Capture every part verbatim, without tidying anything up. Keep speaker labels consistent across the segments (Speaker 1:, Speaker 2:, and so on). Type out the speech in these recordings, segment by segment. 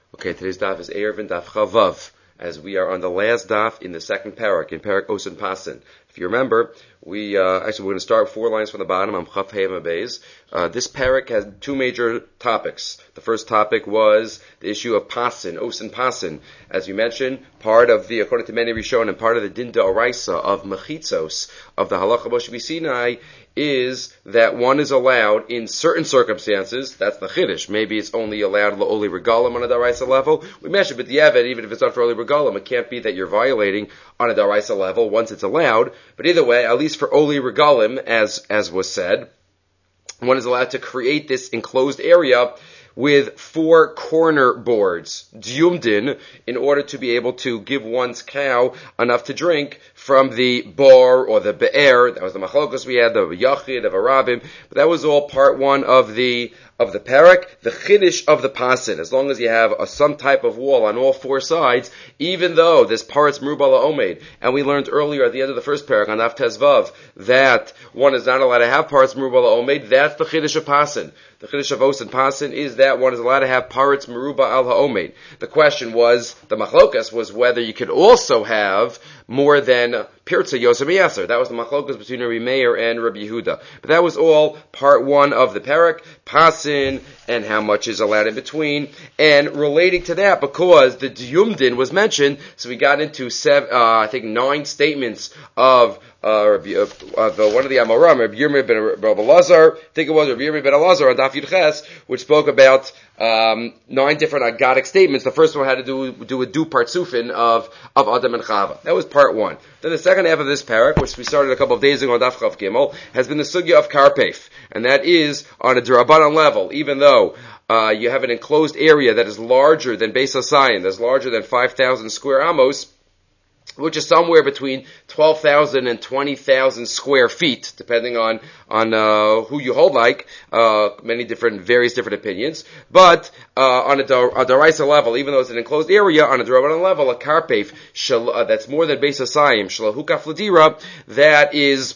Speaker 1: Okay, today's daf is Erevin Daf Chavav, as we are on the last daf in the second parak, in parak Osin Pasin. If you remember, we, uh, actually we're going to start four lines from the bottom, I'm Chav Hei Mabez. Uh, this parak has two major topics. The first topic was the issue of Pasin, Osin Pasin. As we mentioned, part of the, according to many Rishon, and part of the Din D'Oraisa of Mechitzos, of the Halacha Moshe Sinai, is that one is allowed in certain circumstances. That's the chiddush. Maybe it's only allowed la'oli regalim on a daraisa level. We mentioned, but the evet, even if it's not for oli regalim, it can't be that you're violating on a daraisa level once it's allowed. But either way, at least for oli regalim, as as was said, one is allowed to create this enclosed area with four corner boards, dyumdin, in order to be able to give one's cow enough to drink from the bar or the be'er. That was the machlokas we had, the yachid, the varabim. But that was all part one of the of the parak, the chiddush of the pasin. As long as you have a, some type of wall on all four sides, even though there's parts merubah la'omed, and we learned earlier at the end of the first parak on Daf Tezvav that one is not allowed to have parts merubah la'omed. That's the chiddush of pasin. The chiddush of Osin Pasin is that one is allowed to have parts merubah al ha'omed. The question was, the machlokas was whether you could also have more than pirza yosem yaser. That was the machlokas between Rabbi Meir and Rabbi Yehuda. But that was all part one of the parak, Pasin, and how much is allowed in between. And relating to that, because the dyumdin was mentioned, so we got into seven, uh, I think nine statements of Uh, Rabbi, uh, uh, the, one of the Amoram, Rabbi Yirmiyah ben Rabbi Lazar, I think it was Rabbi Yirmiyah ben Elazar on Daf Yud Ches, which spoke about um, nine different agadic statements. The first one had to do do a du partsufin of of Adam and Chava. That was part one. Then the second half of this parak, which we started a couple of days ago on Daf Chav Gimel, has been the sugya of karpef, and that is on a drabanan level. Even though uh, you have an enclosed area that is larger than Beis Hasayin, that's larger than five thousand square amos, which is somewhere between twelve thousand and twenty thousand square feet, depending on, on, uh, who you hold like, uh, many different, various different opinions. But, uh, on a, a daraisa level, even though it's an enclosed area, on a darabanan level, a karpef, shal, uh, that's more than Beis Hasayim, shalahukaf ladira, that is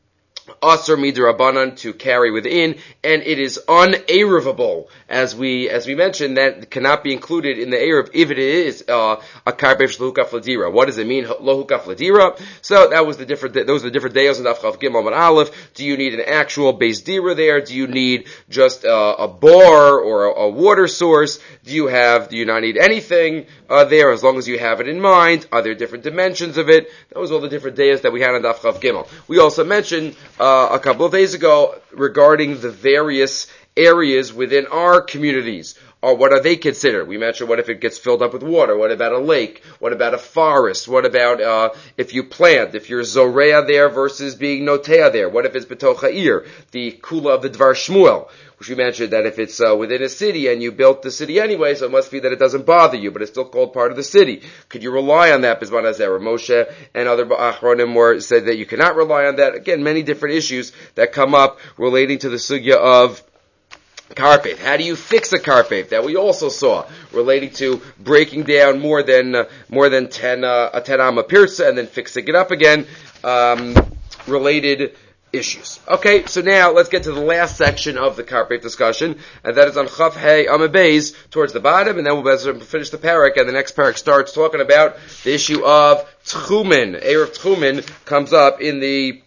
Speaker 1: Asr midrabanan, to carry within, and it is unerevable, as we as we mentioned, that cannot be included in the erev if it is uh, a karpef shlohukaf ladira. What does it mean, lohukaf ladira? So that was the different. Those are the different days in Daf Chav Gimel and Aleph. Do you need an actual base dira there? Do you need just uh, a bar or a, a water source? Do you have? Do you not need anything uh, there? As long as you have it in mind. Are there different dimensions of it? That was all the different days that we had on Daf Chav Gimel. We also mentioned Uh, a couple of days ago regarding the various areas within our communities. Or what are they considered? We mentioned what if it gets filled up with water? What about a lake? What about a forest? What about uh, if you plant? If you're Zorea there versus being Notea there? What if it's Betoch Ha'ir? The Kula of the Dvar Shmuel, which we mentioned that if it's uh, within a city and you built the city anyway, so it must be that it doesn't bother you, but it's still called part of the city. Could you rely on that? Bizman Azera, Moshe and other Achronim were said that you cannot rely on that. Again, many different issues that come up relating to the sugya of karpef. How do you fix a karpef? That we also saw relating to breaking down more than uh, more than ten uh, a ten amma pirza and then fixing it up again. Um, related issues. Okay, so now let's get to the last section of the karpef discussion, and that is on Chav Hei Amud Beis towards the bottom, and then we'll finish the parak, and the next parak starts talking about the issue of tchumen. Erev tchumen comes up in the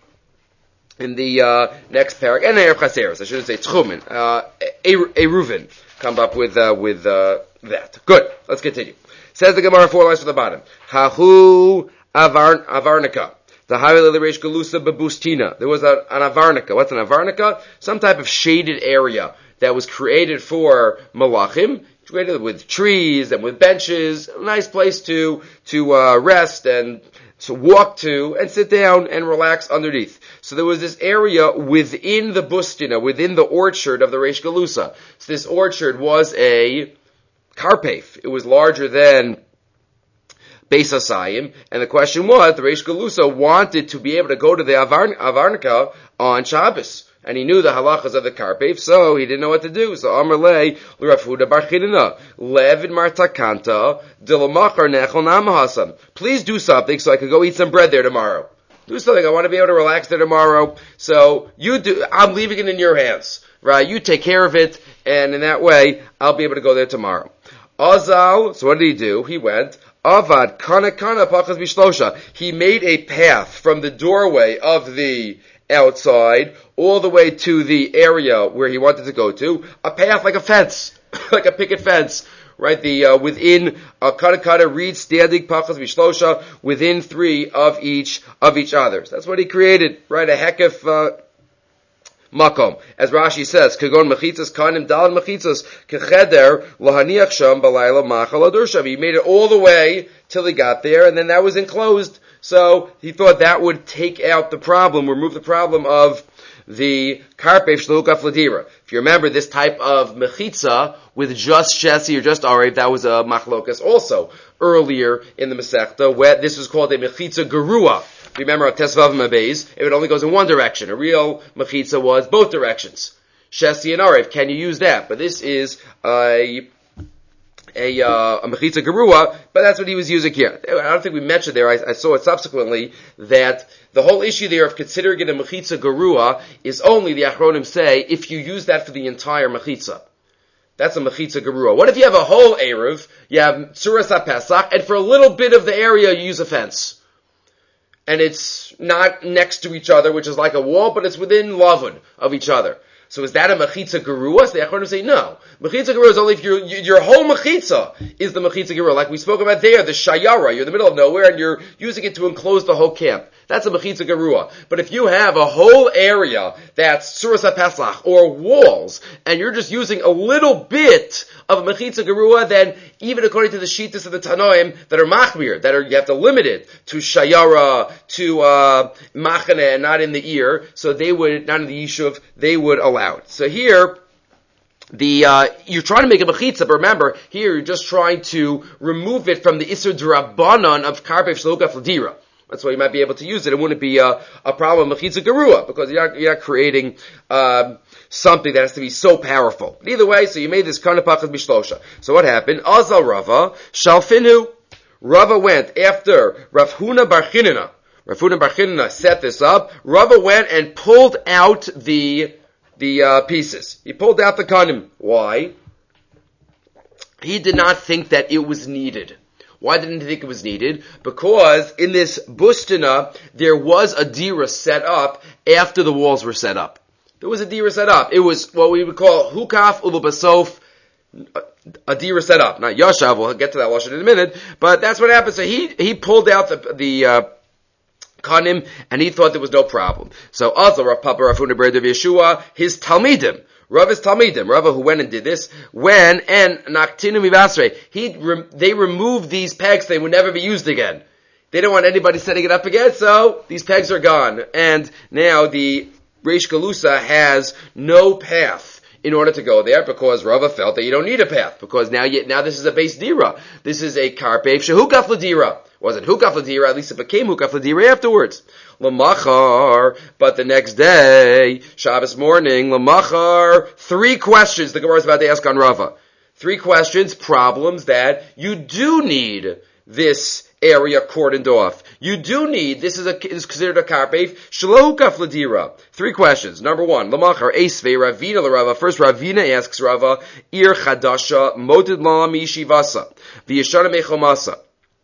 Speaker 1: in the uh, next parak, and Erev Chaseres, I shouldn't say tchumen. Uh, Eruvin come up with uh, with uh, that. Good. Let's continue. Says the Gemara, four lines from the bottom. Hahu avar, avarnika. The Havil Reish Galusa Babustina. There was a, an avarnika. What's an avarnika? Some type of shaded area that was created for malachim, created with trees and with benches. A nice place to to uh, rest and to walk to and sit down and relax underneath. So there was this area within the bustina, within the orchard of the Reish Galusa. So this orchard was a karpef. It was larger than Beis Hasayim, and the question was, the Reish Galusa wanted to be able to go to the Avar- Avarnika on Shabbos, and he knew the halachas of the karpef, so he didn't know what to do. So Amar Lei, L'Rav Huda Bar Chinina, Levin Martakanta, Dilamachar Nechol Namahasam. Please do something so I could go eat some bread there tomorrow. Do something. I want to be able to relax there tomorrow. So you do. I'm leaving it in your hands, right? You take care of it, and in that way, I'll be able to go there tomorrow. Azal, so what did he do? He went, Avad kana kana pachas bishlosha. He made a path from the doorway of the outside all the way to the area where he wanted to go to. A path like a fence, like a picket fence. Right, the uh, within uh, kana kana read standing pachas bishlosha within three of each of each other. So that's what he created. Right, a heck of uh, makom, as Rashi says, kagon mechitzas kanim dal mechitzas kecheder lahaniach sham balayla machal adur. He made it all the way till he got there, and then that was enclosed. So he thought that would take out the problem, remove the problem of the karpef shlukaf ladira. If you remember this type of mechitza with just shesi or just arev, that was a machlokas also earlier in the Masechta, where this was called a mechitza gerua. Remember at Tesvav Mabeis, it only goes in one direction. A real mechitza was both directions. Shesi and arev, can you use that? But this is a a, uh, a mechitza gerua, but that's what he was using here. I don't think we mentioned there, I, I saw it subsequently, that the whole issue there of considering it a mechitza gerua is only, the Achronim say, if you use that for the entire mechitza. That's a mechitza gerua. What if you have a whole eruv, you have Tzuras HaPesach, and for a little bit of the area you use a fence? And it's not next to each other, which is like a wall, but it's within lavud of each other. So is that a mechitza gerua? So the Achronim say no. Mechitza gerua is only if your your whole mechitza is the mechitza gerua, like we spoke about there, the shayara. You're in the middle of nowhere and you're using it to enclose the whole camp. That's a mechitza gerua. But if you have a whole area that's Tzuras HaPesach or walls, and you're just using a little bit of a mechitza gerua, then even according to the shittas of the Tanoim that are machmir, that are you have to limit it to shayara, to uh, machane, and not in the ear, so they would not in the yishuv, they would allow. So here, the uh, you're trying to make a mechitza, but remember, here you're just trying to remove it from the isur d'rabbanan of karpef shlokaf l'dira. That's why you might be able to use it. It wouldn't be a, a problem mechitza gerua, because you're not, you're not creating um, something that has to be so powerful. But either way, so you made this kana pachas bishlosha. So what happened? Azal Rava shalfinu. Rava went after Rav Huna bar Chinina. Rav Huna bar Chinina set this up. Rava went and pulled out the the uh, pieces. He pulled out the kanim. Why? He did not think that it was needed. Why didn't he think it was needed? Because in this bustina, there was a dira set up after the walls were set up. There was a dira set up. It was what we would call hukaf ulubasof, a dira set up. Not yashav, we'll get to that lashon in a minute, but that's what happened. So he, he pulled out the, the, uh, kanim, and he thought there was no problem. So also Rav Papa Rav Huna bar Yeshua, his talmidim, Rava's talmidim, Rava who went and did this, when and naktinu mibasrei, he they removed these pegs; they would never be used again. They don't want anybody setting it up again, so these pegs are gone, and now the Reish Galusa has no path in order to go there, because Rava felt that you don't need a path, because now you, now this is a base dira. This is a karpef shehukaf l'dira. Wasn't hukaf l'dira, at least it became hukaf l'dira afterwards. Lamachar, but the next day, Shabbos morning, Lamachar, three questions the Gemara is about to ask on Rava. Three questions, problems that you do need this area cordoned off. You do need, this is a, is considered a karpef, shelo hukaf l'dira. Three questions. Number one, Lamachar, Esvei, Ravina l'Rava. First, Ravina asks Rava, Ir chadasha, moted la mishivasa, v'yeshana mechomasa.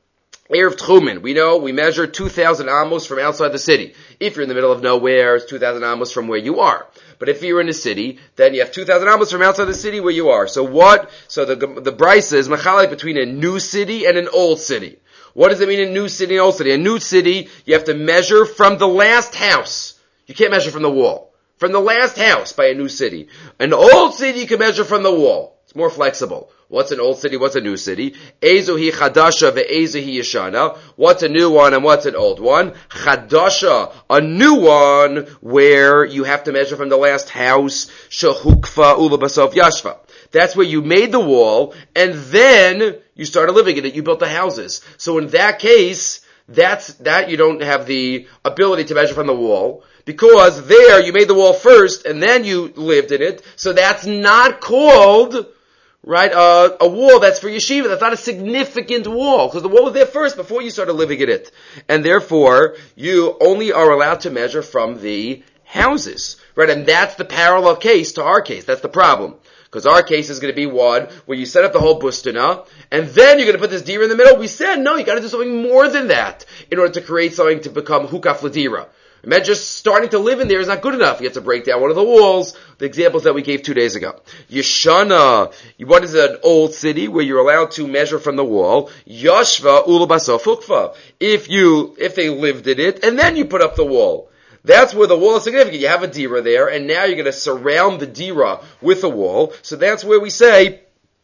Speaker 1: Erev Tchumen, we know, we measure two thousand amos from outside the city. If you're in the middle of nowhere, it's two thousand amos from where you are. But if you're in a city, then you have two thousand amos from outside the city where you are. So what, so the, the Brisa is machalik between a new city and an old city. What does it mean a new city and old city? A new city, you have to measure from the last house. You can't measure from the wall. From the last house by a new city. An old city you can measure from the wall. It's more flexible. What's an old city? What's a new city? Ezohi chadasha ve'ezohi yeshana. What's a new one and what's an old one? Chadasha, a new one where you have to measure from the last house. Shehukfa ulabasov yashva. That's where you made the wall and then you started living in it. You built the houses. So in that case, that's, that you don't have the ability to measure from the wall. Because there you made the wall first and then you lived in it. So that's not called, right, uh, a wall that's for yeshiva. That's not a significant wall, because the wall was there first before you started living in it. And therefore, you only are allowed to measure from the houses, right? And that's the parallel case to our case. That's the problem. Because our case is going to be one where you set up the whole bustana, and then you're going to put this dira in the middle. We said, no, you got to do something more than that in order to create something to become hukaf ladira. Imagine just starting to live in there is not good enough. You have to break down one of the walls, the examples that we gave two days ago. Yeshana, what is an old city where you're allowed to measure from the wall? Yashva ulabasof hukfa. If you, if they lived in it, and then you put up the wall. That's where the wall is significant. You have a dira there, and now you're going to surround the dira with a wall. So that's where we say,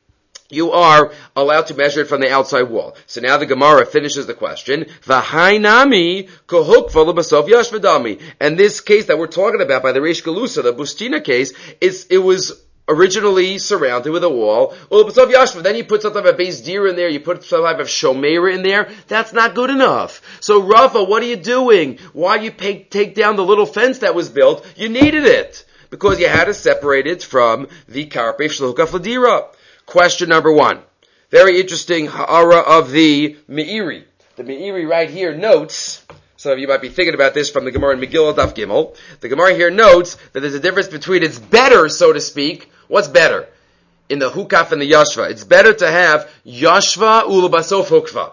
Speaker 1: you are allowed to measure it from the outside wall. So now the Gemara finishes the question. V'hainami kohukva l'basov yashvadami. And this case that we're talking about by the Reish Galusa, the Bustina case, is it was originally surrounded with a wall. L'basov yashva. Then you put some type of base deer in there. You put some type of shomeira in there. That's not good enough. So Rafa, what are you doing? Why you pay, take down the little fence that was built? You needed it because you had to separate it from the karpei shlohukaf l'dira. Question number one. Very interesting ha'ara of the Meiri. The Meiri right here notes, some of you might be thinking about this from the Gemara in Megillah Daf Gimel. The Gemara here notes that there's a difference between it's better, so to speak. What's better? In the hukaf and the yashva. It's better to have yashva ulabasof hukva.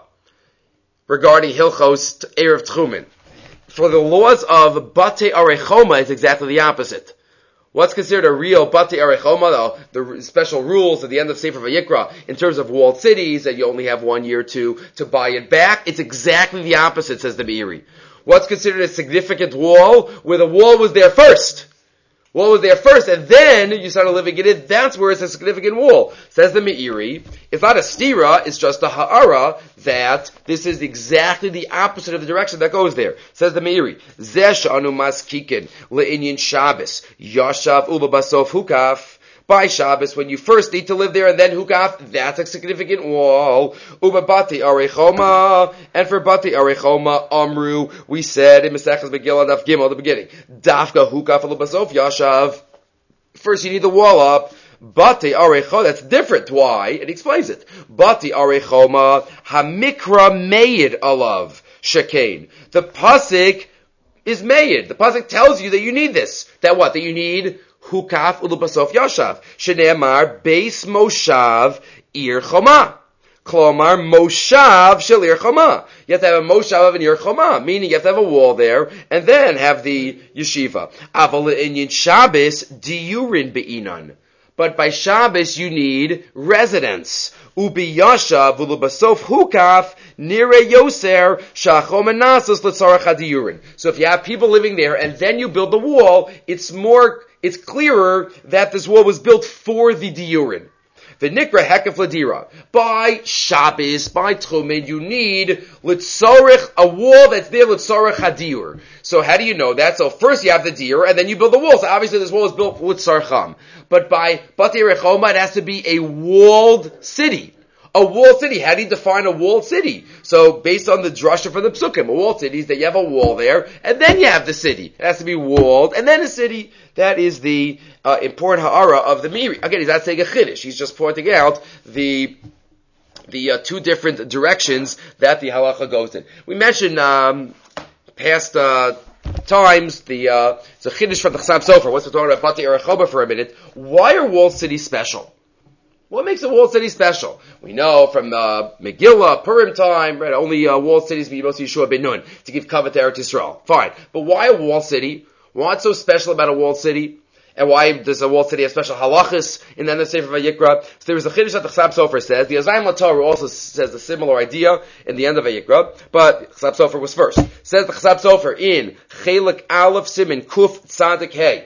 Speaker 1: Regarding Hilchos Erev Tchumen. For the laws of Bate Arechoma, it's exactly the opposite. What's considered a real Bati Arechoma, the, the special rules at the end of Sefer Vayikra, in terms of walled cities, that you only have one year to, to buy it back? It's exactly the opposite, says the Meiri. What's considered a significant wall? Where the wall was there first. Wall was there first, and then you started living in it, that's where it's a significant wall. Says the Meiri, it's not a stira, it's just a ha'ara, that this is exactly the opposite of the direction that goes there. Says the Meiri, Zesh anu maskikin le'inyin Shabbos, yashav ulabasof hukaf. By Shabbos, when you first need to live there and then hukaf, that's a significant wall. Uba bati arechoma, and for bati arechoma, amru, we said in Maseches Megillah Daf Gimel at the beginning, dafka hukaf ulabasof yashav. First you need the wall up. Bati arecho, that's different. Why? It explains it. Bati arechoma, hamikra meyid alav, shekain. The pasuk is meyid. The pasuk tells you that you need this. That what? That you need hukaf ulubasof yashav. Shneemar beis moshav ir choma. Klomar moshav shel ir choma. You have to have a moshav of an ir choma, meaning you have to have a wall there, and then have the yeshiva. Aval inyan Shabbos diurin beinan. But by Shabbos you need residence. Ubi yashav ulubasof hukaf nire yoser shachom anasos letzarach hadiyurin. So if you have people living there and then you build the wall, it's more, it's clearer that this wall was built for the diurin. The nikra hekef ladira. By Shabbos, by Tchumen, you need litzorech, a wall that's there litzorech hadir. So how do you know that? So first you have the dir, and then you build the wall. So obviously this wall is built litzarcham. But by Bati Rechoma, it has to be a walled city. A walled city. How do you define a walled city? So based on the drasha from the psukim, a walled city is that you have a wall there, and then you have the city. It has to be walled, and then a city. That is the uh, important ha'ara of the Meiri. Again, he's not saying a chiddush. He's just pointing out the the uh, two different directions that the halacha goes in. We mentioned um, past uh, times the uh, it's a chiddush from the Chassam Sofer. Once we're talking about Bati Erechoba for a minute, why are walled cities special? What makes a walled city special? We know from uh, Megillah, Purim time, right? Only uh, walled cities be Yosef Yeshua ben Nun to give cover to Eretz Yisrael. Fine, but why a walled city? What's so special about a walled city? And why does a walled city have special halachas in the end of Sefer Vayikra? So there is a chiddush that the Chassam Sofer says. The Azayim LaTorah also says a similar idea in the end of Vayikra, but Chassam Sofer was first. Says the Chassam Sofer in Chelik Aleph Simin Kuf Tzadik Hey.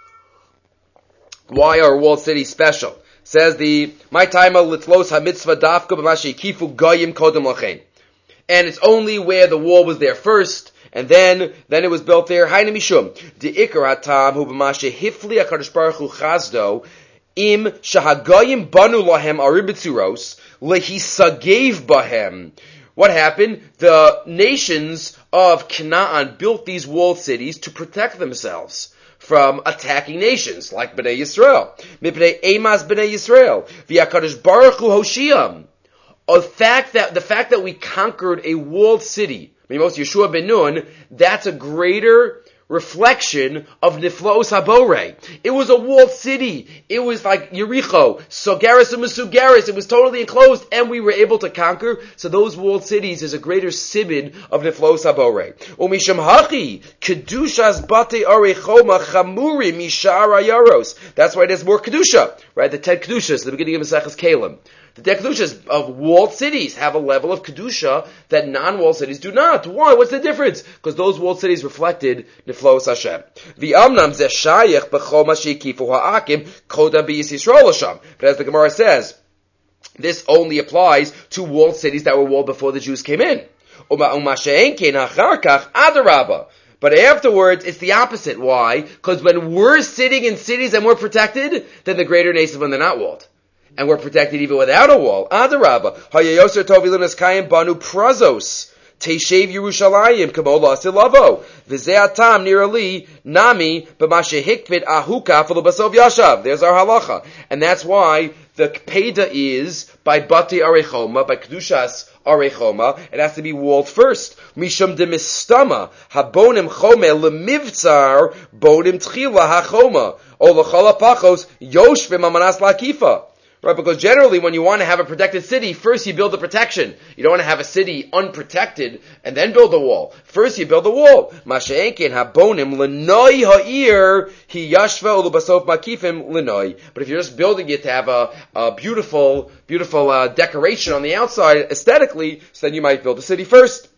Speaker 1: Why are walled cities special? Says the My Taima Litlos HaMitzvah Dafka B'Mashi Kifu Goyim Kodem Lachein. And it's only where the wall was there first, and then, then it was built there. Hainu mishum the ikar hatam hu b'mashe hifli HaKadosh Baruch Hu chazdo im shahagoyim banu lahem arim betzuros lehisagev bahem. What happened? The nations of Canaan built these walled cities to protect themselves from attacking nations like Bnei Yisrael. Mipnei emas Bnei Yisrael v'HaKadosh Baruch Hu hoshiyam. The fact that the fact that we conquered a walled city, Mimos Yeshua ben Nun, that's a greater reflection of Niflaos Habore. It was a walled city. It was like Yericho, Sogaris and Masugaris. It was totally enclosed, and we were able to conquer. So those walled cities is a greater sibid of Niflaos Habore. Umisham Hachi, Kedushas Bate Arechoma Chamuri Mishara Yaros. That's why there's more Kedusha, right? The ten Kedushas, the beginning of Maseches Kalim. The ten Kedushas of walled cities have a level of Kedusha that non-walled cities do not. Why? What's the difference? Because those walled cities reflected Niflaos Hashem. V'amnam zeh shayach b'chol ma shekifu ha'akim koda b'yis Yisrael Hashem. But as the Gemara says, this only applies to walled cities that were walled before the Jews came in. Uma she'en kein achar kach adarabah. But afterwards, it's the opposite. Why? Because when we're sitting in cities and we're protected, then the greater nation when they're not walled. And we're protected even without a wall. Adarabah. Hayayoser tovilunas kayim banu prazos. Teishev Yerushalayim kamola asilavo. V'zeatam nirali nami b'mashe hikvid ahuka filubasov yashav. There's our halacha. And that's why the Peda is by Bati Arechoma, by Kedushas Arechoma. It has to be walled first. Mishum de mistama habonim chome lemivtzar bonim tchila hachoma. O l'chol hapachos yoshvim amanas lakifa. Right, because generally when you want to have a protected city, first you build the protection. You don't want to have a city unprotected and then build a wall. First you build a wall. Masha'enkin habonim lenoi ha'ir hi yashva ulubasof makifim lenoi. But if you're just building it to have a, a beautiful, beautiful uh, decoration on the outside aesthetically, so then you might build the city first.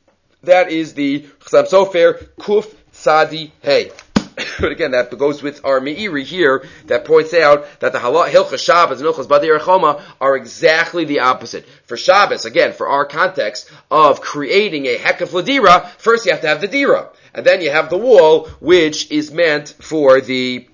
Speaker 1: That is the Chasam Sofer Kuf Tzadi Hey. But again, that goes with our Meiri here that points out that the Halach, Hilchas Shabbos and Hilchas Badi Rechoma are exactly the opposite. For Shabbos, again, for our context of creating a Hekef Ladira, first you have to have the Dira. And then you have the wall, which is meant for the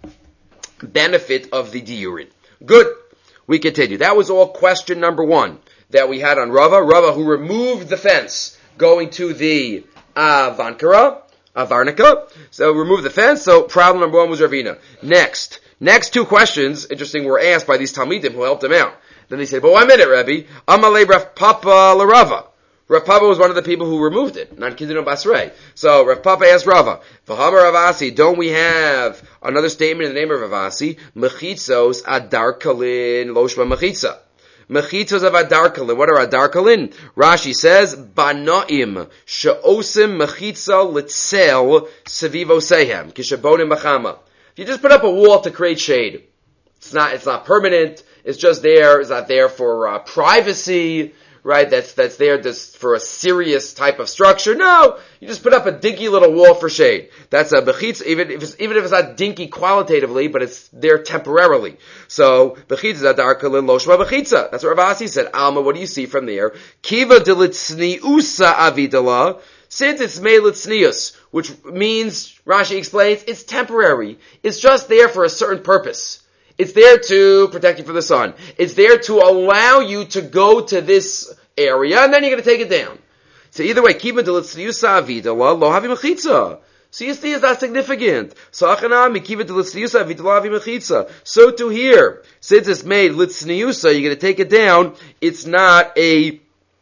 Speaker 1: benefit of the Diurin. Good. We continue. That was all question number one that we had on Rava. Rava who removed the fence going to the Avankara. Avarnika. So remove the fence. So problem number one was Ravina. Next. Next two questions, interesting, were asked by these Talmidim who helped him out. Then they said, but one minute, Rebbe. Amalei Rav Papa Larava. Rav Papa was one of the people who removed it, not Kidduno Basrei. So Rav Papa asked Rava, V'hamar Ravasi, don't we have another statement in the name of Ravasi? Mechitzos Adar Kalin Loshma Mechitza. Mechitzos of Adarkalin. What are Adarkalin? Rashi says, Banaim she'osim mechitza litzel sevivo sehem kishabonim machama. If you just put up a wall to create shade, it's not, it's not permanent. It's just there. It's not there for uh, privacy, right? That's, that's there just for a serious type of structure. No, you just put up a dinky little wall for shade. That's a bechitza, even if it's, even if it's not dinky qualitatively, but it's there temporarily. So, bechitza is adarkalin loshma bechitza. That's what Rav Asi said. Alma, what do you see from there? Kiva dilitzniusa avidala. Since it's made litznius, which means, Rashi explains, it's temporary. It's just there for a certain purpose. It's there to protect you from the sun. It's there to allow you to go to this area, and then you're going to take it down. So either way, keep it to l'tzniusa avida lo havi mechitza. So you see, it's not significant. So achanami, keep it to l'tzniusa avida lo havi mechitza. So to here, since it's made l'tzniusa, you're going to take it down. It's not a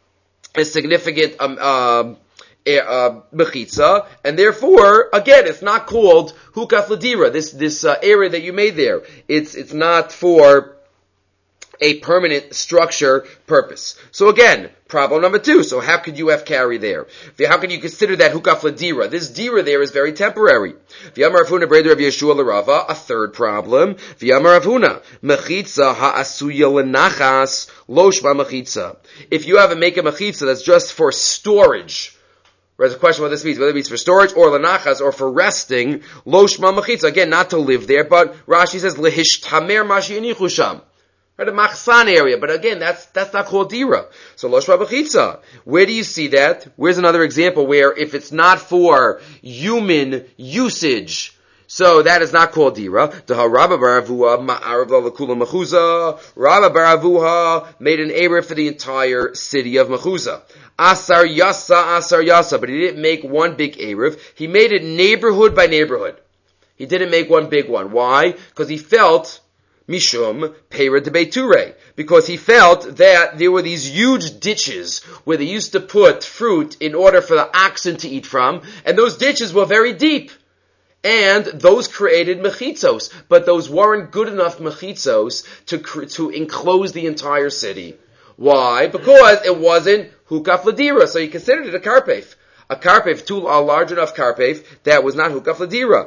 Speaker 1: a significant um, um Uh, mechitza, and therefore, again, it's not called hukaf ladira. This this uh, area that you made there, it's it's not for a permanent structure purpose. So again, problem number two. So how could you have carry there? How can you consider that hukaf ladira? This dira there is very temporary. V'yamar Avuna breder of Yeshua l'Rava. A third problem. V'yamar Avuna mechitza ha'asuya l'nachas loshma mechitza. If you have a make a mechitza that's just for storage. There's a question what this means, whether it means for storage or lanachas or for resting. Lo shma mechitza, again, not to live there, but Rashi says lehishtamer mashi inichu sham. Right, a machsan area, but again, that's that's not called dira. So lo shma mechitza. Where do you see that? Where's another example where if it's not for human usage, so that is not called dira. Daha Rabba Baravua ma'arav l'kula mechuza. Rabba Baravuha made an area for the entire city of Mechuza. Asar Yasa, Asar Yasa, but he didn't make one big Erev. He made it neighborhood by neighborhood. He didn't make one big one. Why? Because he felt, Mishum, Pera de Beiture. Because he felt that there were these huge ditches where they used to put fruit in order for the oxen to eat from, and those ditches were very deep. And those created mechitzos, but those weren't good enough mechitzos to to enclose the entire city. Why? Because it wasn't hukaf ladira, so you considered it a karpef. A karpef, two, a large enough karpef, that was not hukaf ladira.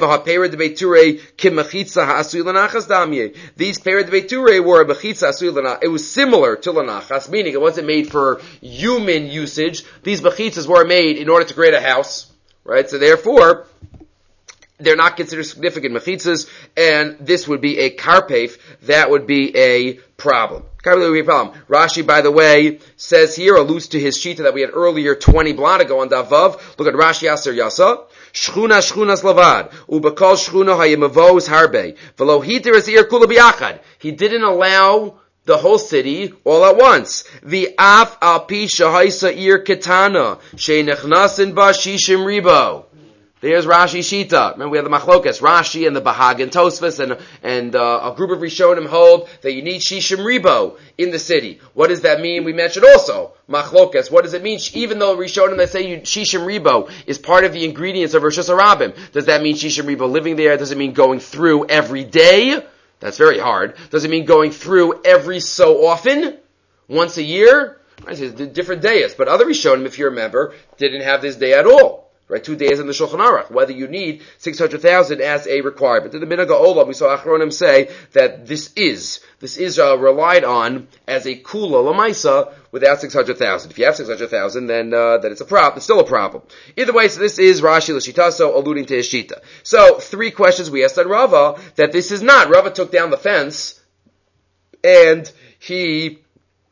Speaker 1: These pera de beiture were a mechitza asui lanachas. It was similar to lanachas, meaning it wasn't made for human usage. These mechitzas were made in order to create a house, right? So therefore, they're not considered significant mechitzas, and this would be a karpef. That would be a problem. Karpef would be a problem. Rashi, by the way, says here, alludes to his shita that we had earlier twenty blot ago on Davav. Look at Rashi Aser Yasa. Shchuna shchunas lavad. Ubakol shchuna hayemavos harbe. Velo hiter es ir kula biachad. He didn't allow the whole city all at once. The af al pi shahaisa ir ketana. Sheinechnasin ba shishim ribo. There's Rashi Shita. Remember, we have the Machlokas, Rashi and the Bahag and Tosfos, and and uh, a group of Rishonim hold that you need Shishim Ribo in the city. What does that mean? We mentioned also Machlokas. What does it mean? Even though Rishonim that say you, Shishim Ribo is part of the ingredients of Rosh Hashanah, does that mean Shishim Ribo living there? Does it mean going through every day? That's very hard. Does it mean going through every so often? Once a year? Different days. But other Rishonim, if you remember, didn't have this day at all. Right, two days in the Shulchan Aruch, whether you need six hundred thousand as a requirement. In the Minhag Olam, we saw Achronim say that this is, this is uh, relied on as a kula lamaisa without six hundred thousand. If you have six hundred thousand, then, uh, then it's a problem, it's still a problem. Either way, so this is Rashi L'Shitaso alluding to his Shita. So, three questions we asked on Rava, that this is not, Rava took down the fence, and he,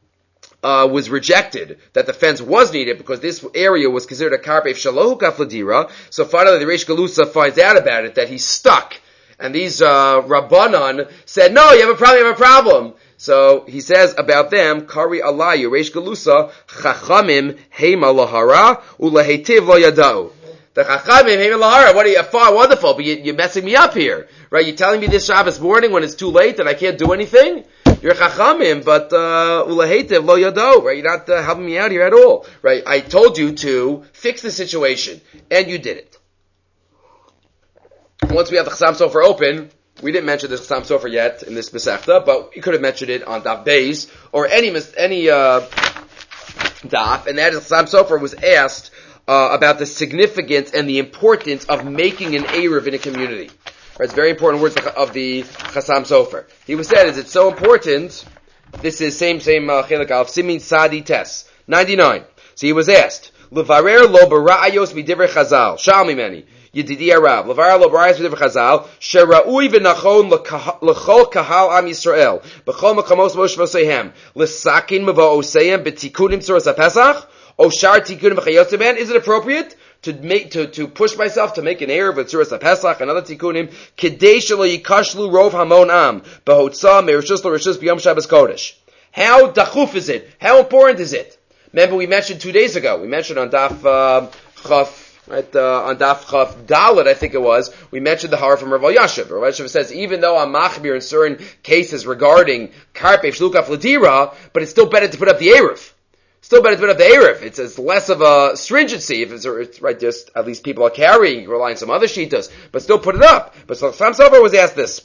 Speaker 1: Uh, was rejected, that the fence was needed because this area was considered a karpef shalohu kafladira. So finally the Reish Galusa finds out about it, that he's stuck. And these uh, Rabbanan said, no, you have a problem, you have a problem. So he says about them, Kari alayu, Reish Galusa, chachamim heima lahara, ulahetiv lo yadau. The chachamim heima lahara, what are you, far wonderful, but you, you're messing me up here. Right, you're telling me this Shabbos morning when it's too late that I can't do anything? You're chachamim, but ulahetiv lo yado, right? You're not uh, helping me out here at all, right? I told you to fix the situation, and you did it. Once we have the Chassam Sofer open, we didn't mention the Chassam Sofer yet in this Masechta, but you could have mentioned it on Daf Beis or any any uh, Daf, and that is Chassam Sofer was asked uh, about the significance and the importance of making an Eruv in a community. Right, it's very important words of the Chassam Sofer. He was said, is it so important? This is same, same, Chelik Alf, Simin Sadi Tes, ninety-nine. So he was asked, Levarer lo bara'ayos midivrei Chazal, Shal mimeni, Yedidi Arav, Levarer lo bara'ayos midivrei Chazal, Shera'ui v'nachon l'chol kahal am Yisrael, b'chol makamos moshvosehem, l'sakin meva'osehem b'tikunim tzuras HaPesach, o shar tikunim v'chayotzeben. Is it appropriate to make, to, to push myself to make an Eruv with Tzuras HaPesach and other tikunim, Kedei shelo yikashlu rov hamon am, behotza merishus l'rishus b'yom Shabbos Kodesh. How dachuf is it? How important is it? Remember we mentioned two days ago, we mentioned on Daf, uh, Chaf, right, uh, on Daf Chaf Dalet, I think it was, we mentioned the Har from Rav Yashiv. Rav Yashiv says, even though I'm machmir in certain cases regarding karpef shlukaf ladira, but it's still better to put up the Eruv. Still better to put up the Eruv. It's, it's less of a stringency if it's, it's right, just at least people are carrying, you rely on some other shitas, but still put it up. But Chassam Sofer was asked this.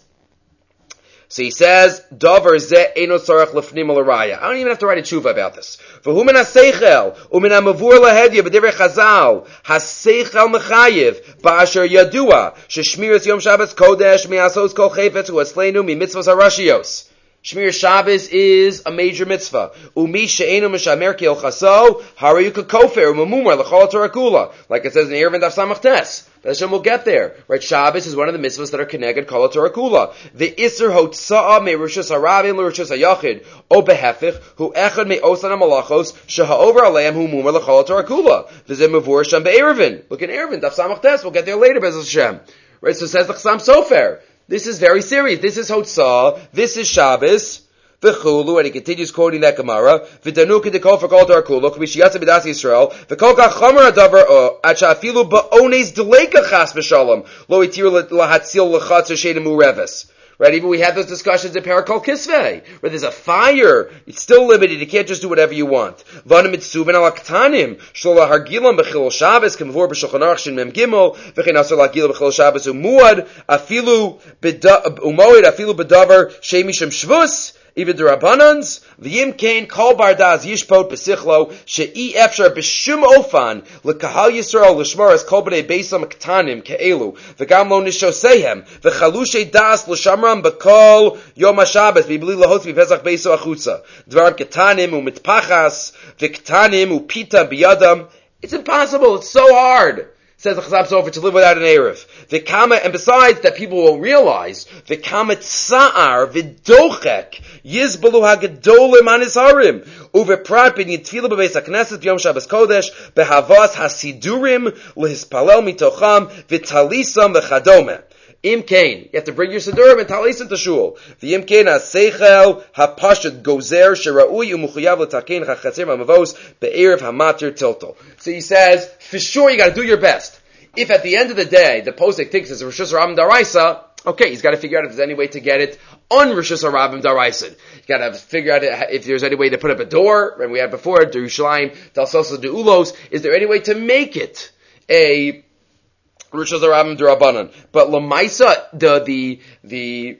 Speaker 1: So he says, Dover ze eino tzarech lefnim al araya. I don't even have to write a tshuva about this. V'hu min ha-seichel, u'min ha-mavur lahedya b'divrei Chazal, ha-seichel mechayiv, ba'asher yadua, sheshmiras yom Shabbos kodesh mi'asos kol chayfetz u'atzleinu mi-mitzvos ha-rashiyos. Shmir Shabbos is a major mitzvah. Umi she'enu mishamer ki el chaso, harayu kakofer, umamumar l'chol Torah kula. Like it says in Eruvin Daf Samach Tes. Hashem will get there. Right? Shabbos is one of the mitzvahs that are connected kol Torah kula. The iser hotza'a me rishus harabim l'rishus hayachid, o behefich, hu echad me osan ha-malachos, sheha'over aleim hu mumar l'chol Torah kula. V'zeh mevur Hashem be'eruvin. Look in Eruvin Daf Samach Tes. We'll get there later, Be'ez Hashem. Right? So it says the Chassam Sofer. This is very serious. This is Hotzah. This is Shabbos. V'chulu, and he continues quoting that Gemara. V'danu k'dekol f'kol Torah kulu, k'mishiyatza b'das Yisrael, v'kol kach chomer hadavar, at sha'afilu ba'ones d'leika chas v'shalom, lo itir lahatzil l'chatz ha'shedim u'reves. right? Even we had those discussions in Parakol Kisvei, where there's a fire, it's still limited, you can't just do whatever you want. V'ana mitzuvin al aktanim, shlo lahargilam b'chilul Shabbos, k'mavur b'shulchan aruch shin mem gimel, v'chein asur lahargilam b'chilul Shabbos, umuad, afilu umoed, afilu b'davar, shemishim shvus, even the Rabbanans, v'yim kain kol bardaz yishpot b'sichlo she'i efshar b'shum ofan l'kahal Yisrael l'shmaras kol b'nei beisam k'tanim ke'elu v'gam lo nishosehem v'chalushe das l'shamram b'kol yom HaShabbos v'ibli lahos v'pesach beiso achutza dvar k'tanim u'mitpachas v'k'tanim u'pita b'yadam. It's impossible. It's so hard, says the Chazab Sofer, to live without an Erev. The kama, and besides that, people will realize the kama tsa'ar v'dochek yizbalu hagadolim anisarim uveprat ben yitfilu b'beis hakneset b'yom Shabbos Kodesh behavas hasidurim lehispalel mitocham v'talisam v'chadome. Im kain, you have to bring your sidurim and talisim to shul. The im kain ha-seichel ha-pashat gozer shera'ui umuchayav l'takein ha-chatzir ha-mavos be'erev ha-matir tiltal. So he says, for sure you got to do your best. If at the end of the day the posek thinks it's Rishus Harabim Daraisa, okay, he's got to figure out if there's any way to get it on Rishus Harabim Daraisa. You got to figure out if there's any way to put up a door. And we had before Yerushalayim Dalsosa Deulos. Is there any way to make it a Rishus Harabim Darabanan? But Lamaisa, the the the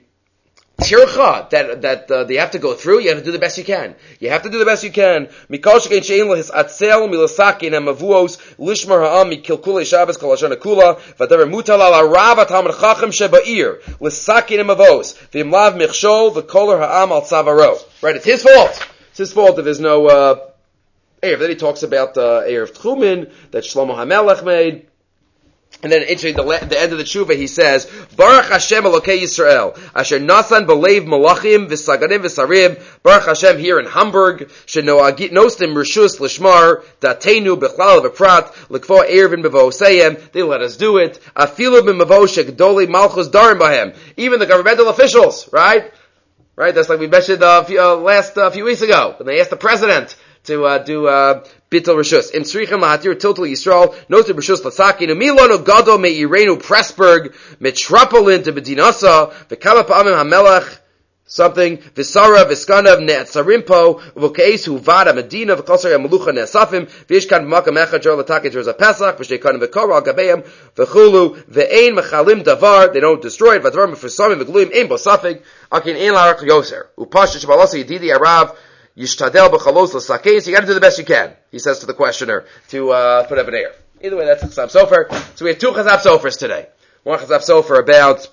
Speaker 1: tircha that that uh, they have to go through, you have to do the best you can. You have to do the best you can. Mikol shekein she'ein lo hisatzel milasakin hamavuos lishmar ha'am mikilkulei Shabbos kol hashana kula v'davar mutal al harav hatalmid chacham sheba'ir lisakin hamavos v'imlav michshol v'koler ha'am al tzavaro. Right, it's his fault. It's his fault if there's no uh, Erev. Then he talks about uh, Erev Tchumin that Shlomo HaMelech made. And then interesting, the, the end of the tshuva, he says, Baruch Hashem Elokei Yisrael, Asher Nasan Belev Malachim V'Sagadim V'Sarim, Baruch Hashem here in Hamburg, Shenoagit Nostim Rishus Lishmar, Datenu Bechlal V'Prat, L'Kvo Ervin B'Voseyem, they let us do it, Afilu B'Mavo Shekdoli Malchus Darim Bahem, even the governmental officials, right? Right, that's like we mentioned uh, few, uh, last uh, few weeks ago, when they asked the president to uh, do uh, Bittul Rishus. Im Tzrichim Lahatir Tiltul Yisrael, Noted Rishus Latzakin, Umilonu Gado Me'irenu Pressburg, Metropolin to Bedinasa, V'kama Pa'amim HaMelech, something, V'sara V'skanav Ne'atzarimpo, V'keis Huvada Medina, V'kosar Yamelucha Ne'asafim, V'ishkan B'makam Echad Jar Latakin Jerza Pesach, V'shekan V'kora Al Gabeim, V'chulu, V'ein Mechalim Davar, they don't destroy it, V'dvar Me'fesamim V'gluim, Ein Bosafik, Akin Ein Larak Yoser, Upashish Balasa Yedidi Arav, Yishtadel b'chalos l'sakein, so you gotta do the best you can, he says to the questioner, to, uh, put up an air. Either way, that's Chazab Sofer. So we have two Chazab Sofers today. One Chazab Sofer about,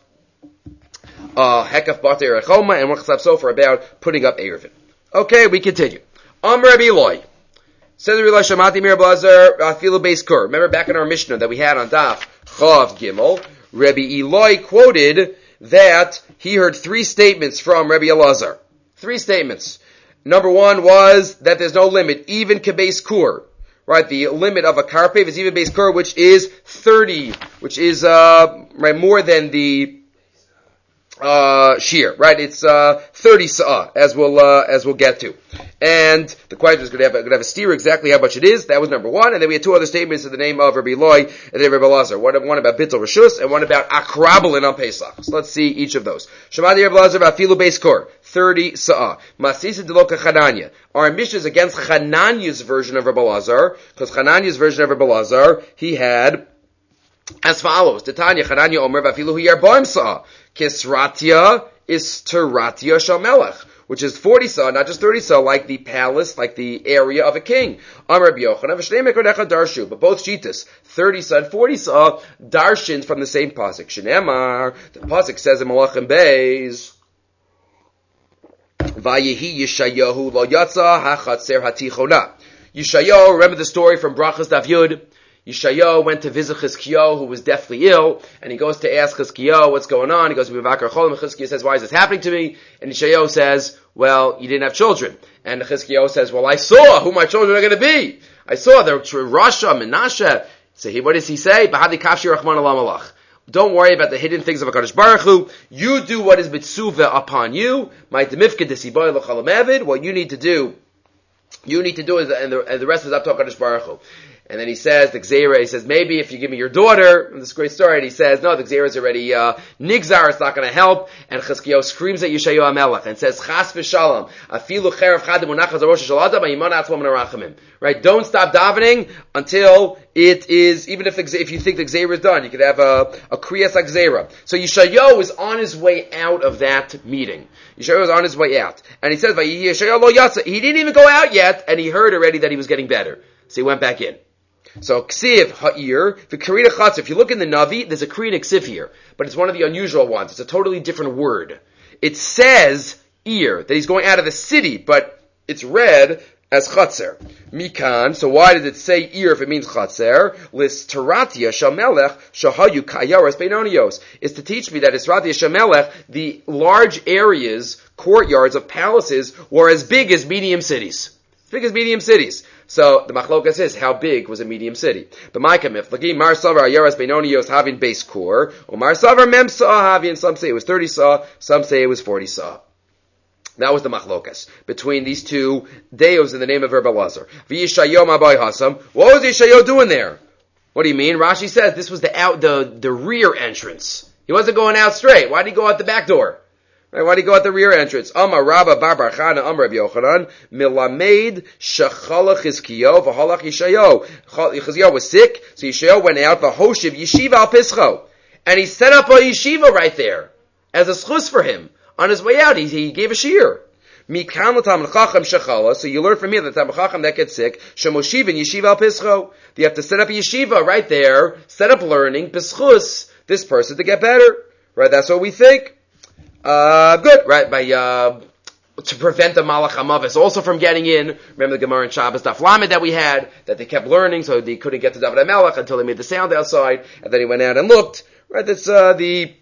Speaker 1: uh, Hekaf Bata Erechoma, and one Chazab Sofer about putting up Erevin. Okay, we continue. Am Rabbi Eloi. Says Rabbi Eloi, Shamati Mir Blazer, Afilu Beis Kur. Remember back in our Mishnah that we had on Daf, Chav Gimel, Rabbi Eloi quoted that he heard three statements from Rabbi Elazar. Three statements. Number one was that there's no limit, even Kebeis Kur. Right, the limit of a karpev is even Beis Kur, which is thirty, which is, uh, right, more than the, uh, shear, right? It's, uh, thirty sa'ah, as we'll, uh, as we'll get to. And the question is going to have, going to have a steer exactly how much it is. That was number one. And then we had two other statements in the name of Rabbi Eloi and then Rabbi Elazar. One, one about Bittul Rishus and one about Akrabelin on Pesach. So let's see each of those. Shemadi Rabbi Elazar Afilu Beis Kur, thirty sa'ah. Masisa Deloka Chananya. Our mission is against Chananya's version of Rabbi Elazar, because Chananya's version of Rabbi Elazar, he had as follows. Titania Chananya Omer Vafilu Hu Yarboim sa'ah. Kisratia is Teratia Shamelech, which is forty sa'ah, not just thirty sa'ah, like the palace, like the area of a king. Amar Rabbi Yochanan, v'shnei mekodecha darshu, but both shitas, thirty sa'ah and forty sa'ah, darshin from the same pasuk. Shneimar, the pasuk says in Malachim Beis, Vayehi Yeshayahu lo yatsa hachatzer hatichona. Yeshayahu, remember the story from Brachas Daf Yud? Yeshayahu went to visit Chizkiyahu, who was deathly ill, and he goes to ask Chizkiyahu what's going on. He goes to Bivakar Cholim, and Chizkiyahu says, why is this happening to me? And Yeshayahu says, well, you didn't have children. And Chizkiyahu says, well, I saw who my children are going to be. I saw they're Rasha, Menashe. So he, what does he say? Bahadi kafshi Rachman Alam Alach. Don't worry about the hidden things of HaKadosh Baruch Hu. You do what is mitzuva upon you. My demifka desiboy l'chalam avid. What you need to do, you need to do is, and the, and the rest is up to HaKadosh Baruch Hu. And then he says, the Gzeira, he says, maybe if you give me your daughter, this great story, and he says, no, the Gzeira is already, uh, Nigzar, it's not going to help. And Chizkiyahu screams at Yeshayahu HaMelech and says, Chas v'shalom, afilu cherev chad munachas arosh shel adam, ha'yimon atzmo min harachamim. Right? Don't stop davening until it is, even if the, if you think the Gzeira is done, you could have a, a Kriyas HaGzeira. So Yeshayahu is on his way out of that meeting. Yeshayahu is on his way out. And he says, Yeshayahu lo yatsa, he didn't even go out yet, and he heard already that he was getting better. So he went back in. So, ksiv ha'ir, the karina chatz. If you look in the Navi, there's a karina ksiv here, but it's one of the unusual ones. It's a totally different word. It says ear, that he's going out of the city, but it's read as chatzer. Mikan, so why did it say ear if it means chatzer? Lis teratia shamelech shahayu kayaras beinonios. Is to teach me that Isratia shamelech, the large areas, courtyards of palaces, were as big as medium cities. As big as medium cities. So the machlokas is how big was a medium city. But my kamif, lagi mar savar ayaras beinonios having base core, or mar savar mem saw having. Some say it was thirty saw, some say it was forty saw. That was the machlokas between these two deos in the name of Rebbe Lazar. V'yishayo mabai hasam. What was Yishayo doing there? What do you mean? Rashi says this was the out the the rear entrance. He wasn't going out straight. Why did he go out the back door? Right, why did he go out the rear entrance? Amar Rabba Bar Bar Chana Amar Rabbi Yochanan Milamed Shachalach Chizkiyahu V'Halach Yishayo. Chizkiyahu was sick, so Yishayo went out V'Hoshiv Yeshiva Al Pischo, and he set up a yeshiva right there as a schus for him. On his way out, he, he gave a shiur. Mikan l'Talmid Chacham Shachala. So you learn from here that the Talmid Chacham that gets sick Shemoshiv and Yeshiva Al Pischo. You have to set up a yeshiva right there, set up learning Pischus this person to get better. Right, that's what we think. Uh, good, right, by, uh, to prevent the Malach HaMavis also from getting in. Remember the Gemara in Shabbos Daf Lamed that we had, that they kept learning, so they couldn't get to David HaMelech until they made the sound outside, and then he went out and looked. Right, that's, uh, the,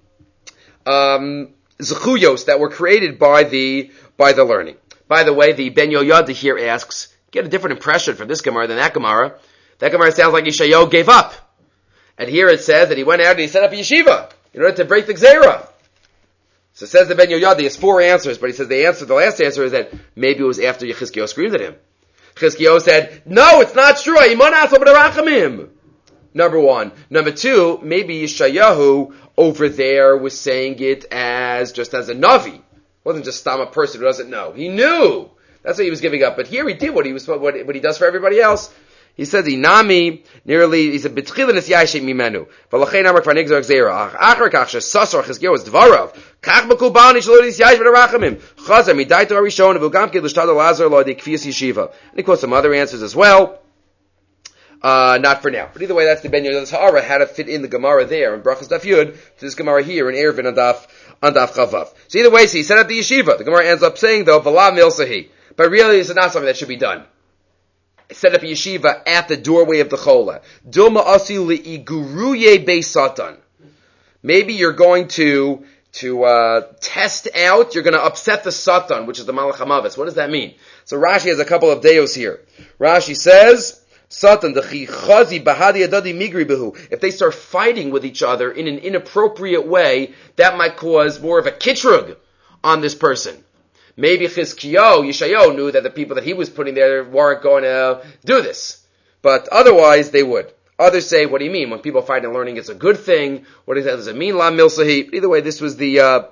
Speaker 1: um, Zechuyos that were created by the, by the learning. By the way, the Ben Yoyada here asks, get a different impression from this Gemara than that Gemara. That Gemara sounds like Yeshayahu gave up. And here it says that he went out and he set up a yeshiva in order to break the Gzeira. So it says the Ben Yoyada, he has four answers, but he says the answer, the last answer is that maybe it was after Chizkiyahu screamed at him. Chizkiyahu said, no, it's not true. Number one. Number two, maybe Yeshayahu over there was saying it as, just as a Navi. It wasn't just Stam, a person who doesn't know. He knew. That's what he was giving up. But here he did what he was, what, what he does for everybody else. He says, Inami, nearly, he said, B'tchilin es yashem mimenu. V'lachein amar kvar nigzar gzeira. Achar kach shesasor Chizkiyahu es dvarav. Kach b'kulbani shalot es yash v'derachamim. Chazar midai Torah rishon, v'ugam kid l'shtad al-azar lo de kfiyas yeshiva. And he quotes some other answers as well. Uh, not for now. But either way, that's the Ben Yoda's Ha'ara, how to fit in the Gemara there, in Brachas Daf Yud, to this Gemara here, in Erevin on Daf, on Daf Chavav. So either way, so he set up the yeshiva. The Gemara ends up saying, though, V'la milsahi. But really, this is not something that should be done. Set up a yeshiva at the doorway of the Chola. Dilma asi li'iguruye be'satan. Maybe you're going to, to, uh, test out, you're going to upset the Satan, which is the Malach HaMavis. What does that mean? So Rashi has a couple of deos here. Rashi says, Satan, the chichazi bahadi adadi migri behu. If they start fighting with each other in an inappropriate way, that might cause more of a kitrug on this person. Maybe Chizkiyahu, Yeshayahu knew that the people that he was putting there weren't going to do this. But otherwise, they would. Others say, what do you mean? When people fight and learning, it's a good thing. What does it mean? La milsahi. Either way, this was the, uh,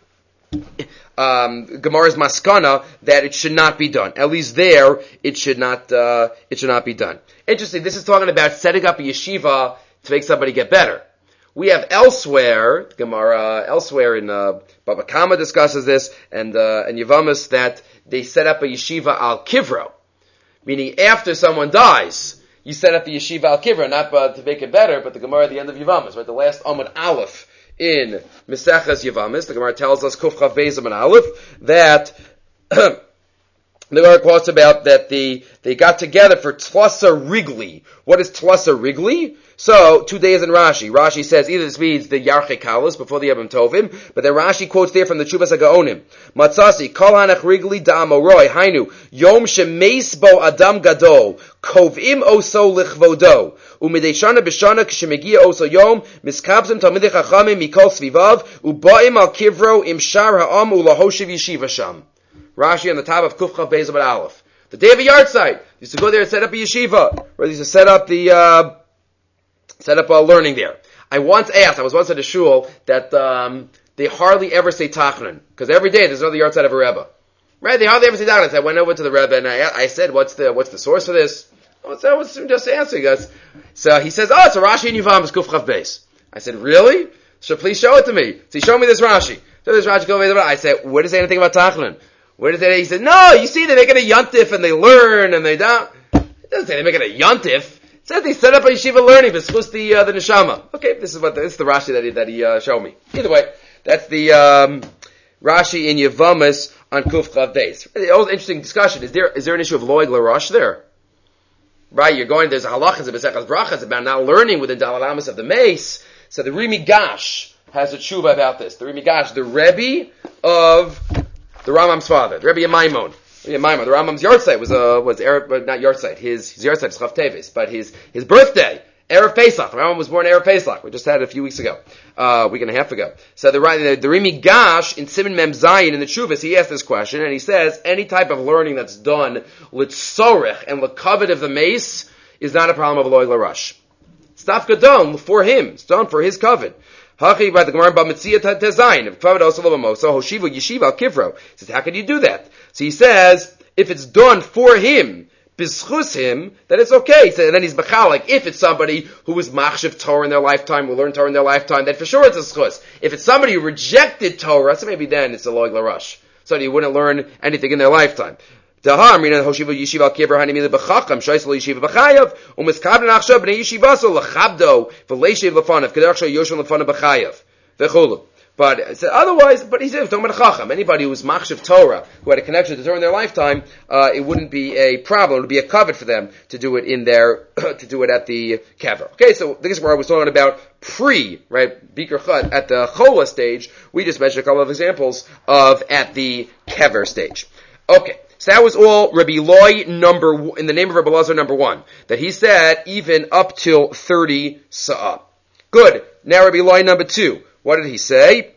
Speaker 1: um, Gemara's maskana that it should not be done. At least there, it should not, uh, it should not be done. Interesting. This is talking about setting up a yeshiva to make somebody get better. We have elsewhere, Gemara, elsewhere in, uh, Baba Kama discusses this, and, uh, and Yavamas, that they set up a yeshiva al kivro. Meaning after someone dies, you set up the yeshiva al kivro, not uh, to make it better, but the Gemara at the end of Yavamas, right? The last Amud Aleph in Mesechas Yavamas, the Gemara tells us, Kuf Chav Beis Amud Aleph, that, the Gemara quotes about that the, they got together for Tlasa Rigli. What is Tlasa Rigli? So, two days in Rashi. Rashi says either this means the Yarchei Kalos before the Yabim Tovim, but then Rashi quotes there from the Chuvas HaGaonim. Matzasi, Kol Hanach Rigli Da'amoroi, Hainu, Yom Shemeis Bo Adam Gadol, Kovim Oso Lichvodo, Umidei Shana B'Shana K'Shemegia Oso Yom, Miskabzim Talmidei Chachamim Mikol Svivav, Ubaim Al Kivro Im Shar Ha'am Ulahoshiv Yeshiva Sham. Rashi on the top of Kuf Chav Beis Amud Aleph. The day of a yard site, used to go there and set up a yeshiva, or they used to set up the, uh, set up uh, learning there. I once asked, I was once at a shul, that, um, they hardly ever say Tachnan, because every day there's another yard site of a Rebbe. Right? They hardly ever say Tachnan. So I went over to the Rebbe and I, I said, what's the, what's the source for this? Oh, so I was just answering us. So he says, oh, it's a Rashi in Yevamos Kuf Chav Beis. I said, really? So please show it to me. So he showed me this Rashi. So this Rashi goes, I said, where does it say anything about Tachnan? Where does it say? He said, no, you see, they make it a yontif and they learn and they don't. It doesn't say they make it a yontif. It says they set up a yeshiva learning, but it's supposed to the, uh, the neshama. Okay, this is what, the, this is the Rashi that he, that he, uh, showed me. Either way, that's the, um, Rashi in Yevamos on Kuf Chav Beis. The old interesting discussion. Is there, is there an issue of loig l'rosh there? Right, you're going, there's a halachas, a besechas brachas about not learning within Dalalamas of the mace. So the Rimi Gash has a tshuva about this. The Rimi Gash, the Rebbe of the Rambam's father, the Rebbe Maimon. Rebbe Maimon, the Rambam's yahrzeit was, uh, was, Erev, not yahrzeit, his, his yahrzeit is Chav Teves, but his, his birthday, Erev Pesach. The Rambam was born Erev Pesach. We just had it a few weeks ago, uh, a week and a half ago. So the, the, the Rimi Gash in Siman Mem Zayin in the Tshuvas, he asked this question, and he says, any type of learning that's done l'tzorech and l'kavod of the mace is not a problem of loig l'rush. It's dafka done for him. It's done for his kavod. Hachi by the Gemara ba Metzia Tezayin. Kavod also lovamo. So Hoshiva Yeshiva al Kivro. He says, how can you do that? So he says, if it's done for him, bischus him, then it's okay. So, and then he's bachalik. If it's somebody who was machshav Torah in their lifetime, who learned Torah in their lifetime, then for sure it's a schus. If it's somebody who rejected Torah, so maybe then it's a loig l'rush. So you wouldn't learn anything in their lifetime. Dahar, mina hoshiva yeshiva al kibra hanimila b'chacham shaisel yeshiva b'chayav u'miskabden achshav b'nei yeshiva so l'chabdo v'leishiv l'fanav kedachsha yoshel l'fanav b'chayav v'chulu. But so otherwise, but he said, talking about a chacham, anybody who was machshav Torah, who had a connection to Torah in their lifetime, uh, it wouldn't be a problem. It would be a covet for them to do it in their, to do it at the kever. Okay, so this is where I was talking about pre, right, Bikur Chut, at the chola stage. We just mentioned a couple of examples of at the kever stage. Okay. So that was all Rabbi Loi number, in the name of Rabbi Lazar number one. That he said even up till thirty sa'ah. Good. Now Rabbi Loi number two. What did he say?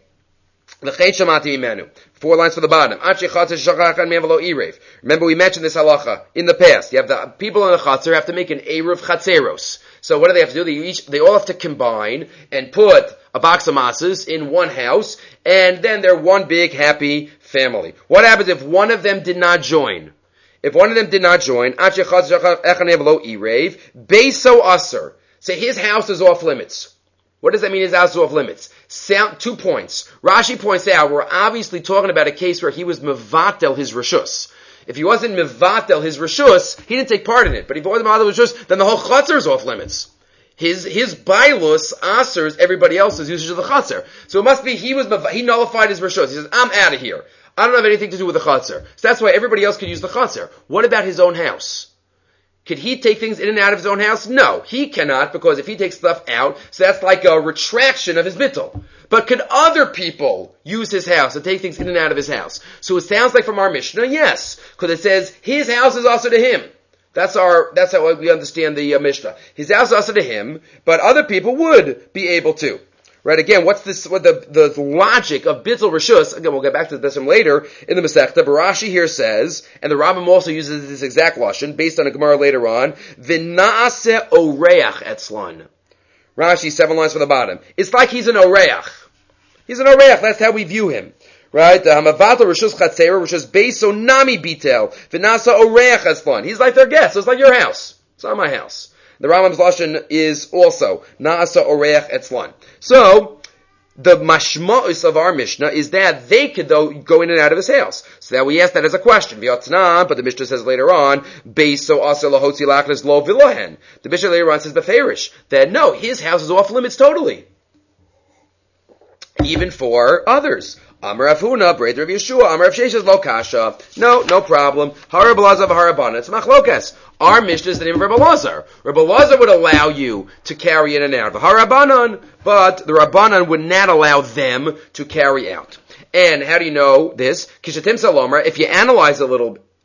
Speaker 1: Four lines from the bottom. Remember we mentioned this halacha in the past. You have the people in the chatzar have to make an eruv chatzeros. So what do they have to do? They each, they all have to combine and put a box of matzahs in one house, and then they're one big happy family. What happens if one of them did not join? If one of them did not join, beso aser. Say his house is off limits. What does that mean his house is off limits? Sound, two points. Rashi points out we're obviously talking about a case where he was mevatel his reshus. If he wasn't mevatel his reshus, he didn't take part in it. But if he wasn't mevatel his reshus, then the whole chatzar is off limits. His, his bailus asers everybody else's usage of the chatzar. So it must be he was, he nullified his reshus. He says, I'm out of here. I don't have anything to do with the chatzar. So that's why everybody else could use the chatzar. What about his own house? Could he take things in and out of his own house? No, he cannot, because if he takes stuff out, so that's like a retraction of his bittul. But could other people use his house and take things in and out of his house? So it sounds like from our Mishnah, yes, because it says his house is also to him. That's our, that's how we understand the uh, Mishnah. His house is also to him, but other people would be able to. Right, again, what's this, what the, the logic of Bittul Rishus, again, we'll get back to this later in the Masechta, but Rashi here says, and the Rambam also uses this exact lashon, based on a Gemara later on, V'na'aseh oreach etzlan. Rashi, seven lines from the bottom. It's like he's an oreach. He's an oreach, that's how we view him. Right, the Hamavato Rishus Chatzera, Rishus Beiso Nami Bitel, V'na'aseh oreach etzlan. He's like their guest, so it's like your house. It's not my house. The Rambam's lashon is also Na'asa Oreach Etzlan. So the mashma'us of our Mishnah is that they could though go in and out of his house. So that we ask that as a question. V'yatnan, but the Mishnah says later on, Beiso Asa Lahotzi Lachnes Lo Vilohen. The Mishnah later on says Beferish that no, his house is off limits totally, even for others. Amar Rav Huna, Breder of Yeshua, Amar Rav Sheshes Lo Kasha. No, no problem. Hara B'Lazar v'Harabana. It's machlokas. Our Mishnah is the name of Rabbi Lazar. Rabbi Lazar would allow you to carry in and out. The Harabanan, but the Rabbanan would not allow them to carry out. And how do you know this? Kishatim Salomar, if you analyze a little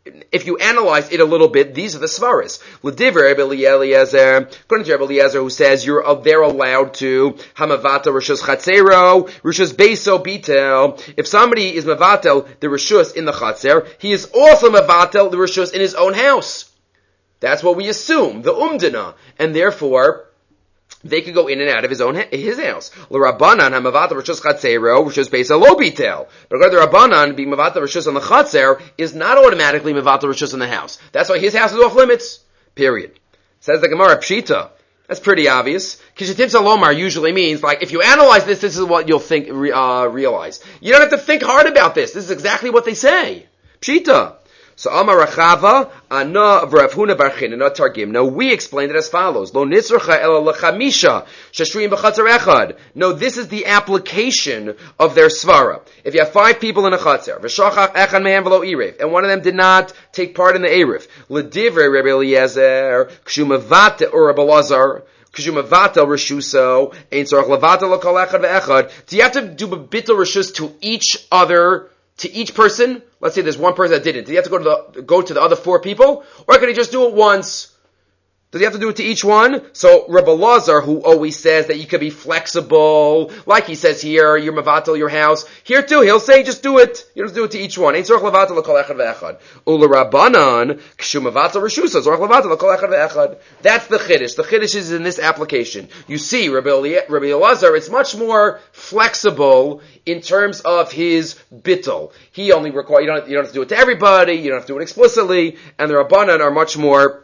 Speaker 1: if you analyze it a little bit, these are the svaris. L'divrei Rabbi Eliezer, according to Rabbi Eliezer, who says you're uh, they're allowed to hamavata rishus chatzero, rishus beiso bitel. If somebody is mavatel the rishus in the chatzer, he is also mavatel the rishus in his own house. That's what we assume, the umdana, and therefore they could go in and out of his own his house. L'Rabbanan hamavata rishus chatzero rishus beiso lo bitel. But according to Rabbanan, being mavata rishus on the chatzer is not automatically mavata rishus in the house. That's why his house is off limits. Period. Says the Gemara Pshita. That's pretty obvious. Kishativ Salomar usually means, like, if you analyze this, this is what you'll think, uh, realize. You don't have to think hard about this. This is exactly what they say. Pshita. So Amar Rachava, Ana Rav Huna Bar Chinna Targim. Now we explained it as follows. Lo nitzracha ela lechamisha shashruim b'chatzer echad. No, this is the application of their svara. If you have five people in a chatzer, v'shachach echad mehem v'lo irev, and one of them did not take part in the erev, l'divrei Rabbi Eliezer, kshu mevate or Rabbi Lazar, kshu mevatel reshuso, ein tzorach levatel l'kol echad ve'echad. Do you have to do bitul reshus to each other? To each person? Let's say there's one person that didn't. Do you have to go to the go to the other four people? Or can he just do it once? Does he have to do it to each one? So Rabbi Lazar, who always says that you could be flexible, like he says here, you're mavatal your house. Here too, he'll say just do it. You just do it to each one. Ain't zorach levatal l'kol echad ve'echad. Ula Rabbanan, kshu mavatal reshusa, zorach levatal l'kol echad ve'echad. That's the chiddush. The chiddush is in this application. You see, Rabbi Elazar, it's much more flexible in terms of his bittul. He only require you don't you don't have to do it to everybody. You don't have to do it explicitly, and the Rabbanan are much more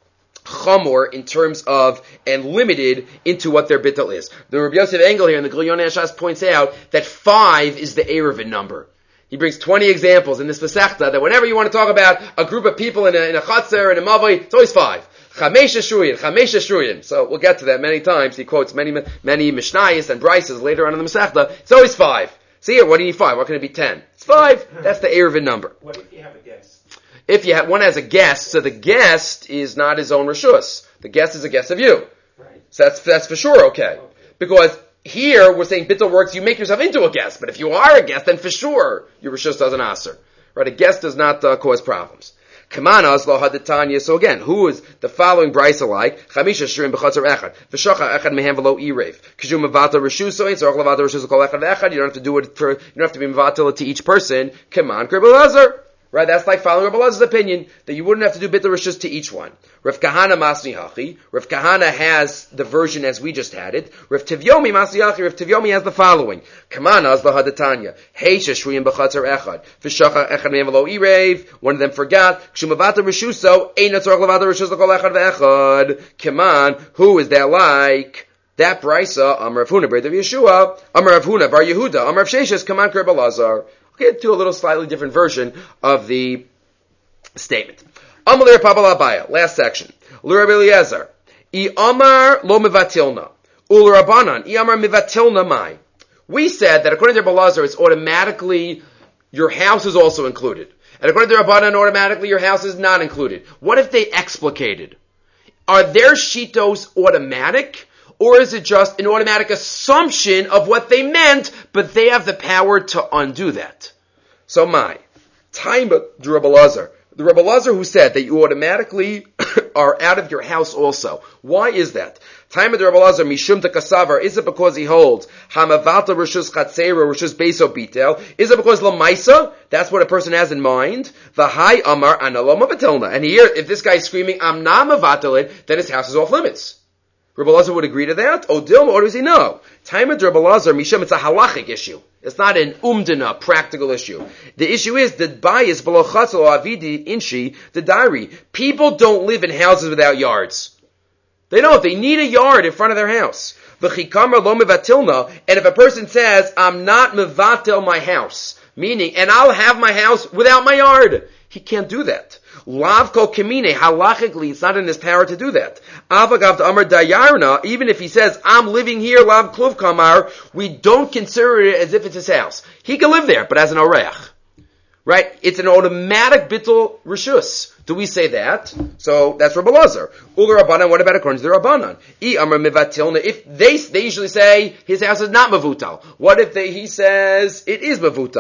Speaker 1: chamor in terms of and limited into what their bittul is. The Rabbi Yosef Engel here in the Gilyon Ashas points out that five is the Erevin number. He brings twenty examples in this Masechta that whenever you want to talk about a group of people in a, in a Chatzer and a Mavai, it's always five. Chamesh Shruyin, Chamesh Shruyin. So we'll get to that many times. He quotes many many Mishnayos and Brises later on in the Masechta. It's always five. See here, what do you need five? What can it be ten? It's five. That's the Erevin number.
Speaker 2: What if you have a guest?
Speaker 1: If you have one has a guest, so the guest is not his own reshus. The guest is a guest of you.
Speaker 2: Right.
Speaker 1: So that's that's for sure okay. okay. Because here we're saying bittul works, you make yourself into a guest. But if you are a guest, then for sure your reshus doesn't answer. Right? A guest does not uh, cause problems. Kamanas lo hadatanya. So again, who is the following brisa like? Chamisha shrim b'chatzer echad. V'shacha echad mehem v'lo irev. K'shu mevata reshuso. It's orach levata reshuso kol echad v'echad. You don't have to do it for. You don't have to be mevatel to each person. Kaman Rabbi Elazar. Right, that's like following Rabbi Elazar's opinion, that you wouldn't have to do bittul reshus to each one. Rav Kahana Masni Hachi. Rav Kahana has the version as we just had it. Rav Tivyomi Masni Hachi. Rav Tivyomi has the following. Kamana az lahadatanya. Hey shashruyin b'chatzer echad. V'shacha echad me'em v'lo irev. One of them forgot. K'shumavata reshuso. Ein atzorach levata reshus l'kol echad ve'echad. Kaman, who is that like? That brisa, Amar Rav Huna, Beit of Yeshua. Amar Rav Huna, Bar Yehuda. Amar Rav Sheshes, Kaman Rabbi Elazar. Get to a little slightly different version of the statement. Amalei Pabal Abaya, last section. L'Rabbi Eliezer, I Amar lo mevatilna, ul Rabbanan, I Amar mevatilna mai. We said that according to Rabbi Eliezer, it's automatically your house is also included, and according to Rabbanan, automatically your house is not included. What if they explicated? Are their shitos automatic? Or is it just an automatic assumption of what they meant, but they have the power to undo that? So my, time the Rabbi Elazar, the Rabbi Elazar who said that you automatically are out of your house also. Why is that? Time of the Rabbi Elazar, Mishum Takasavar, is it because he holds Hamavalta Rishus Chatzera, Rishus Beso Bitel? Is it because Lamaisa? That's what a person has in mind. V'hai Amar Analoma Batelna. And here, if this guy is screaming, I'm not Mavatelin, then his house is off limits. Rabbi Elazar would agree to that? Oh, Dilma, or does he know? Time of Rabbi Elazar, Mishum, it's a halachic issue. It's not an umdana, practical issue. The issue is that bias below chatzal avidi inshi the diary. People don't live in houses without yards. They don't. They need a yard in front of their house. V'chikamar lo mevatilna. And if a person says, I'm not mevatil my house, meaning, and I'll have my house without my yard, he can't do that. Lav kol kamine, halachically, it's not in his power to do that. Avagav amar dayarna, even if he says, I'm living here, lav kluv kamar, we don't consider it as if it's his house. He can live there, but as an oreach. Right? It's an automatic bittul reshus. Do we say that? So, that's Rabbi Elazar. Ul Rabbanan, what about according to the Rabbanan? I amar mevatilna, if they, they usually say, his house is not mavutal. What if they, he says, it is mavutal?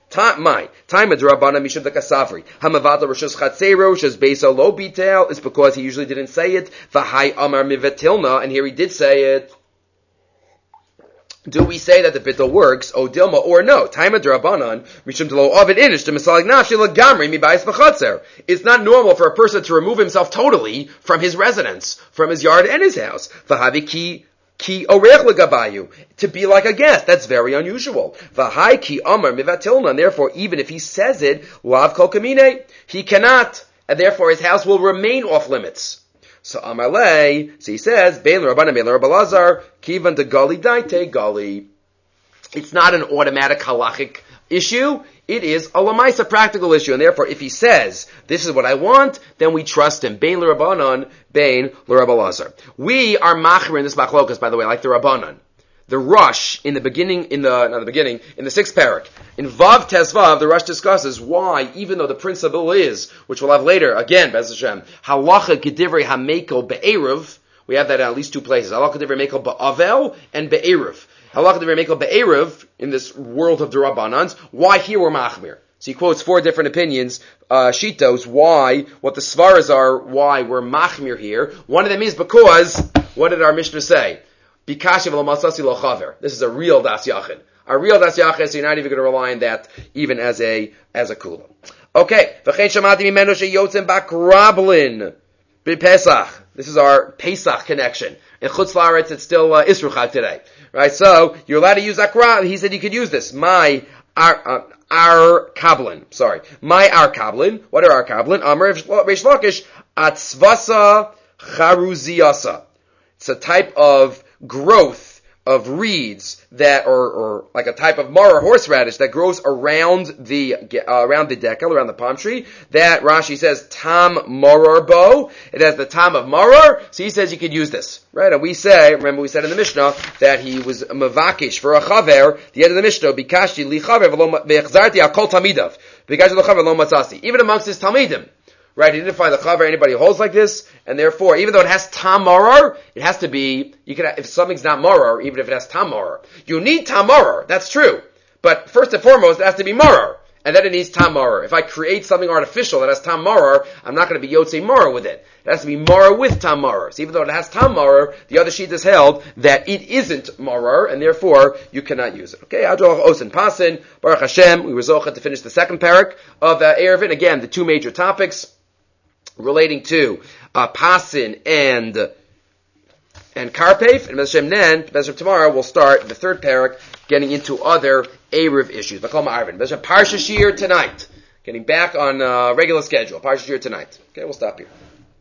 Speaker 1: Ta- my time of Rabbanan Mishum the Kasavri. Hamavada Rishus Chatzero Shas Beisa Lo Bitel is because he usually didn't say it. V'hai Amar Mivetilna, and here he did say it. Do we say that the bittul works, O Dilma, or no? Time of Rabbanan Mishum Delo Ovid Inish to Misalik Nafshi Lagamri Mi Bais V'Chatzer. It's not normal for a person to remove himself totally from his residence, from his yard and his house. V'havi Ki Ki orech legabayu, to be like a guest. That's very unusual. V'hai ki amar mivatilna, and therefore, even if he says it, lav kol kamine, he cannot, and therefore his house will remain off limits. So amar lei, so he says, bein l'rabbanan bein l'rabbalazar, kivan de gali daite gali. It's not an automatic halachic issue. It is a lamaisa practical issue, and therefore, if he says this is what I want, then we trust him. Bein l'Rabbanan, bein l'Rabbalazar. We are machmer in this machlokas, by the way, like the Rabbanan. The Rush in the beginning, in the not the beginning, in the sixth parak, in Vav Tesvav, the Rush discusses why, even though the principle is, which we'll have later again, Bez Hashem, halacha gedivrei hamekel be'eruv. We have that in at least two places. Halacha gedivrei hamekel be'avel and be'eruv. Halacha de Mekel Be'erev, in this world of the Rabbanans, why here we're Machmir. So he quotes four different opinions, uh, Shitos, why, what the Svaras are, why we're Machmir here. One of them is because, what did our Mishnah say? Bikashiv al-Masasi lo-Chaver. This is a real Das Yachid. A real Das Yachid, so you're not even going to rely on that, even as a, as a Kula. Okay. V'chein shamati mimenu sheyotzim bakrablin. B'Pesach. This is our Pesach connection. In Chutz La'aretz, it's still uh, Isru Chag today. Right, so you're allowed to use akra. He said you could use this. My our uh, our kablin. Sorry, my our kablin. What are our kablin? Amar Reish Lakish atzvasa charuziasa. It's a type of growth of reeds that, or, or like a type of maror horseradish that grows around the uh, around the decal, around the palm tree. That Rashi says tam maror bo. It has the tam of maror, so he says you could use this, right? And we say, remember we said in the Mishnah that he was mavakish for a chaver. The end of the Mishnah, bikashti li chaver v'lo ve'chzarti akol tamidav. Bikashti li chaver lo matzasi. Even amongst his talmidim. Right, he didn't find the chaver anybody who holds like this, and therefore, even though it has tam maror, it has to be, you can, if something's not maror, even if it has tam maror. You need tam maror, that's true. But first and foremost, it has to be maror, and then it needs tam maror. If I create something artificial that has tam maror, I'm not going to be yotzei maror with it. It has to be maror with tam maror. So even though it has tam maror, the other sheet is held that it isn't maror, and therefore, you cannot use it. Okay, Adroch Osen Pasin, Baruch Hashem, we were zocha to finish the second parak of uh, Erevin. Again, the two major topics relating to uh, Pasin and and Karpef, and Hashem then, Hashem tomorrow, we'll start the third parak, getting into other Erev issues. V'kol ma'arvin. Hashem Parsha Shir tonight, getting back on uh, regular schedule. Parsha Shir tonight. Okay, we'll stop here.